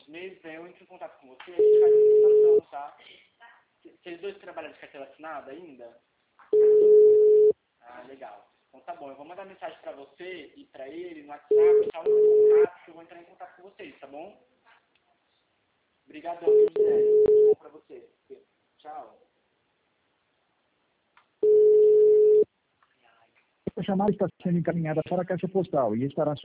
uns meses, aí eu entro em contato com você e a gente faz uma situação, tá? Vocês dois trabalham de carteira assinada ainda? Ah, legal. Então tá bom, eu vou mandar mensagem pra você e pra ele no WhatsApp, tá? Um contato, que eu vou entrar em contato com vocês, tá bom? Obrigadão, Gisele. Tudo bom pra você. Tchau. A chamada está sendo encaminhada para a caixa postal e estará